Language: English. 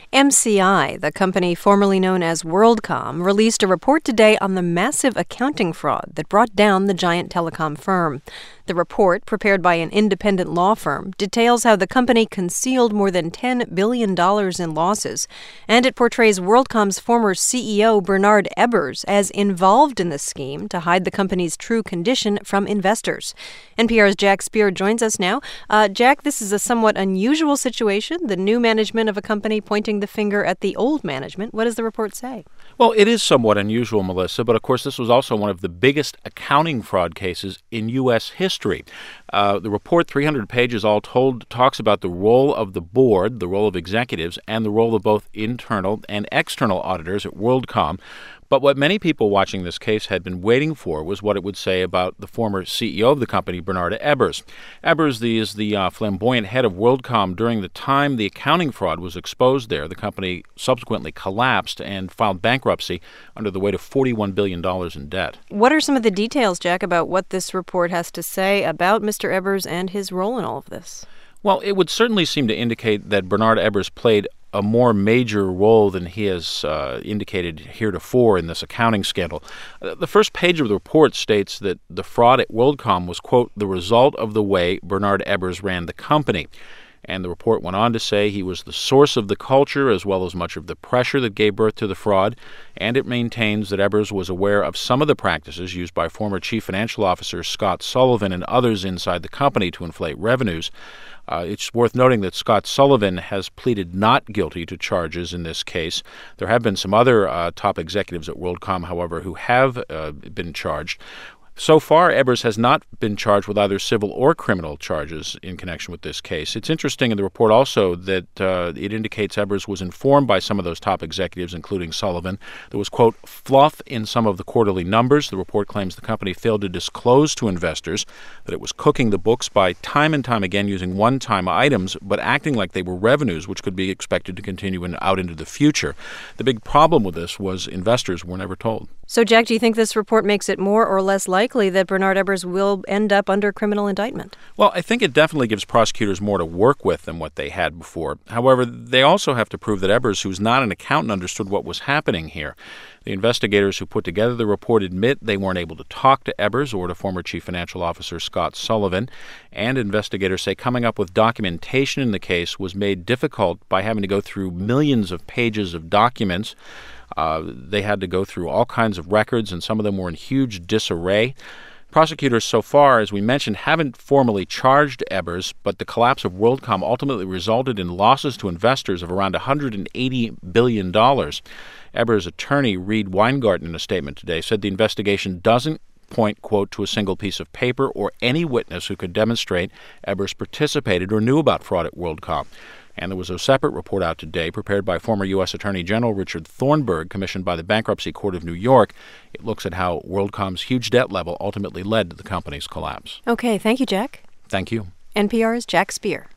MCI, the company formerly known as WorldCom, released a report today on the massive accounting fraud that brought down the giant telecom firm. The report, prepared by an independent law firm, details how the company concealed more than $10 billion in losses, and it portrays WorldCom's former CEO Bernard Ebbers as involved in the scheme to hide the company's true condition from investors. NPR's Jack Speer joins us now. Jack, this is a somewhat unusual situation, the new management of a company pointing the finger at the old management. What does the report say? Well, it is somewhat unusual, Melissa, but of course this was also one of the biggest accounting fraud cases in U.S. history. The report, 300 pages all told, talks about the role of the board, the role of executives, and the role of both internal and external auditors at WorldCom. But what many people watching this case had been waiting for was what it would say about the former CEO of the company, Bernard Ebbers. Ebbers is the flamboyant head of WorldCom during the time the accounting fraud was exposed there. The company subsequently collapsed and filed bankruptcy under the weight of $41 billion in debt. What are some of the details, Jack, about what this report has to say about Mr. Ebbers and his role in all of this? Well, it would certainly seem to indicate that Bernard Ebbers played a more major role than he has indicated heretofore in this accounting scandal. The first page of the report states that the fraud at WorldCom was, quote, the result of the way Bernard Ebbers ran the company. And the report went on to say he was the source of the culture as well as much of the pressure that gave birth to the fraud. And it maintains that Ebbers was aware of some of the practices used by former Chief Financial Officer Scott Sullivan and others inside the company to inflate revenues. It's worth noting that Scott Sullivan has pleaded not guilty to charges in this case. There have been some other top executives at WorldCom, however, who have been charged. So far, Ebbers has not been charged with either civil or criminal charges in connection with this case. It's interesting in the report also that it indicates Ebbers was informed by some of those top executives, including Sullivan. There was, quote, fluff in some of the quarterly numbers. The report claims the company failed to disclose to investors that it was cooking the books by time and time again using one-time items, but acting like they were revenues, which could be expected to continue out into the future. The big problem with this was investors were never told. So, Jack, do you think this report makes it more or less likely that Bernard Ebbers will end up under criminal indictment? Well, I think it definitely gives prosecutors more to work with than what they had before. However, they also have to prove that Ebbers, who's not an accountant, understood what was happening here. The investigators who put together the report admit they weren't able to talk to Ebbers or to former Chief Financial Officer Scott Sullivan. And investigators say coming up with documentation in the case was made difficult by having to go through millions of pages of documents. They had to go through all kinds of records, and some of them were in huge disarray. Prosecutors so far, as we mentioned, haven't formally charged Ebbers, but the collapse of WorldCom ultimately resulted in losses to investors of around $180 billion. Ebbers' attorney, Reed Weingarten, in a statement today, said the investigation doesn't point, quote, to a single piece of paper or any witness who could demonstrate Ebbers participated or knew about fraud at WorldCom. And there was a separate report out today prepared by former U.S. Attorney General Richard Thornburgh, commissioned by the Bankruptcy Court of New York. It looks at how WorldCom's huge debt level ultimately led to the company's collapse. Okay, thank you, Jack. Thank you. NPR's Jack Speer.